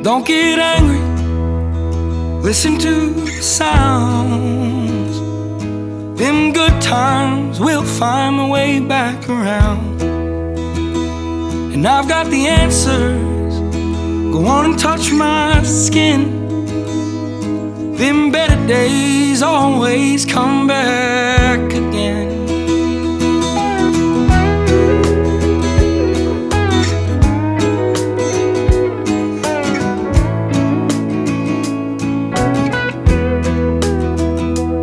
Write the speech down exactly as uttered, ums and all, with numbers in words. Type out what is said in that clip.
Don't get angry, listen to the sounds. Them good times will find their way back around. And I've got the answers, go on and touch my skin. Them better days always come back